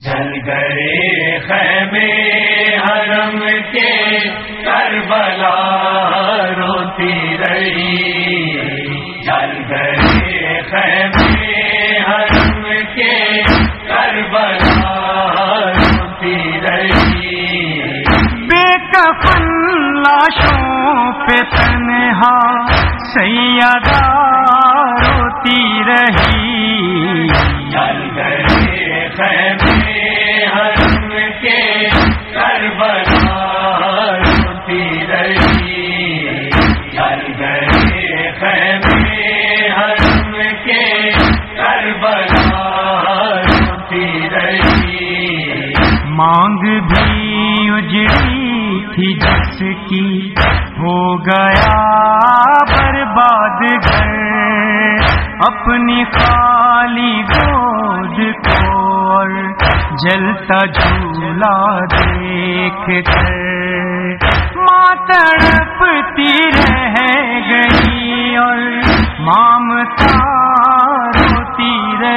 جل گئے خیمے حرم کے کربلا روتی رہی، جل گئے خیمے حرم کے کربلا روتی رہی، بے کفن لاشوں پہ تنہا سیدہ روتی رہی، جل گئے خیمے حرم کے کربلا روتی رہی، جل گئے خیمے حرم کے کربلا روتی رہی، مانگ بھی اجڑی تھی جس کی ہو گیا برباد گھر، اپنی خالی گود کو اور جلتا جھولا دیکھ کر ماں تڑپتی رہ گئی اور مامتا روتی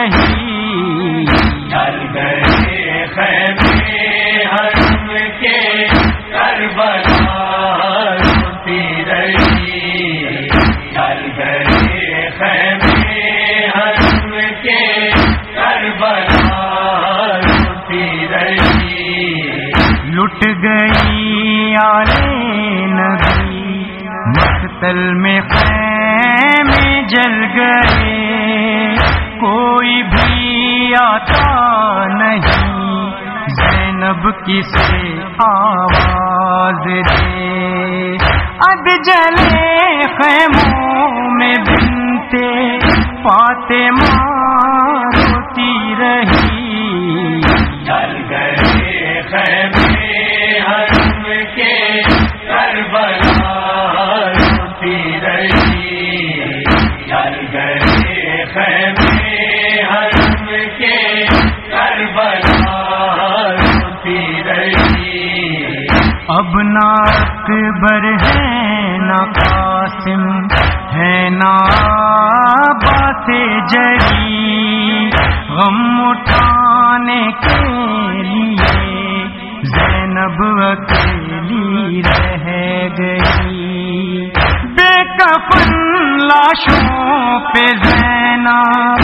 رہی، جل گئے خیمے حرم کے کربلا روتی رہی، جل گئے خیمے حرم کے کربلا روتی رہی، لٹ گئی آلے نبی مقتل میں خیمے جل گئے، کوئی بھی آتا نہیں زینب کسے آواز دے، اد جلے خیموں میں بنتے فاطمہ روتی رہی، جل گئے خیمے حرم کے کربلا روتی رہی، جل گئے خیمے حرم کے کربلا روتی رہی، اب نہ اکبر ہے نہ قاسم ہے نہ عباس جری، غم اٹھانے کے لیے زینب اکیلی رہ گئی، بے کفن لاشوں پہ زینب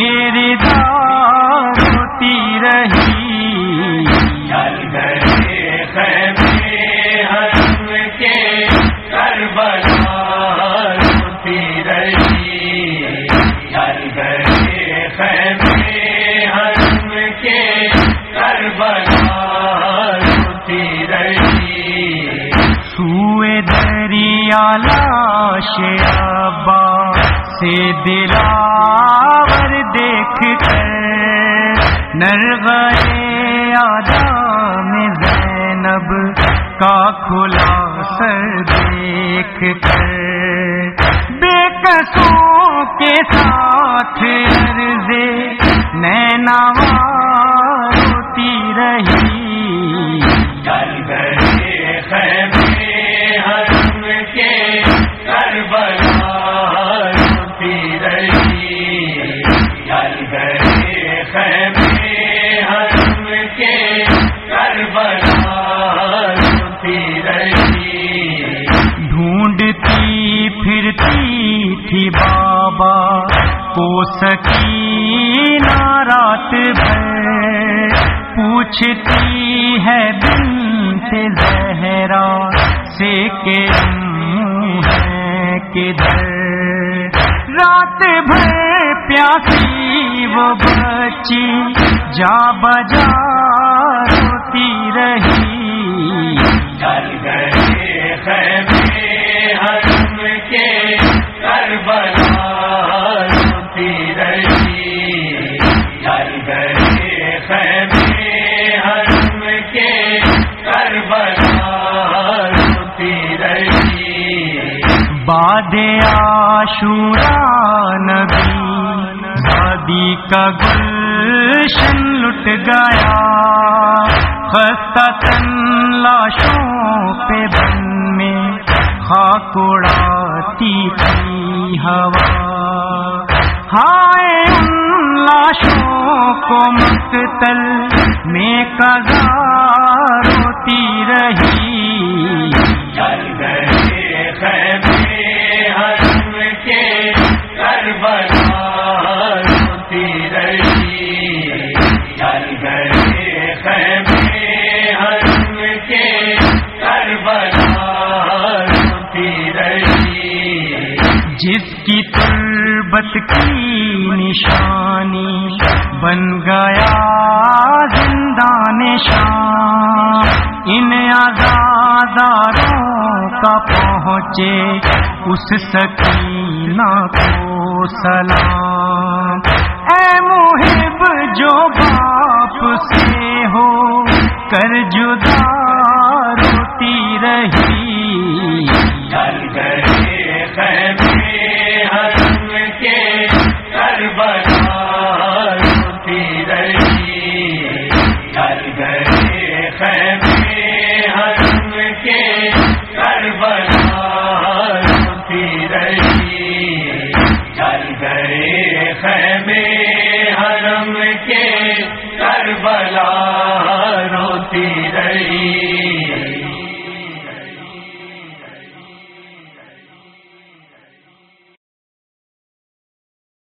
بیردار روتی رہی، جل گئے خیمے حرم کے کربلا روتی رہی، جل گئے خیمے حرم کے کربلا روتی رہی، سوئے دریا لاش ابا سے دلاور دیکھ کر، نرغے آدم زینب کا کھلا سر دیکھ کر، بے قصوں کے ساتھ عرضے نینوا روتی رہی، جل گئے خیمے حرم کے کربلا روتی رہی، جل گئے خیمے حرم کے کربلا روتی رہی، ڈھونڈتی پھرتی تھی بابا کو سکینہ رات بھر، پوچھتی ہے بنت زہرا سے کہ ہے کدھر، رات بھر پیاسی وہ بچی جا بجا روتی رہی، جل گئے خیمے حرم کے کربلا روتی رہی، جل گئے خیمے حرم کے کربلا روتی رہی، بعد عاشوراء نبی وادی کا گلشن لٹ گیا، خستہ تن لاشوں پہ بن میں خاک اڑاتی تھی ہوا، ہائے ان لاشوں کو مقتل میں قضا روتی رہی، جل گئے خیمے حرم کے کربلا روتی رہی، جل گئے خیمے حرم کے کربلا روتی رہی، جس کی تربت کی نشانی بن گیا زندان شام، ان عزاداروں کا پہنچے اس سکینہ کو سلام، اے محب جو باپ سے ہو کر جدا روتی رہی، جل گئے خیمے حرم کے کربلا روتی رہی، جل گئے خیمے حرم کے کربلا روتی رہی، جل گئے خیمے حرم کے کربلا روتی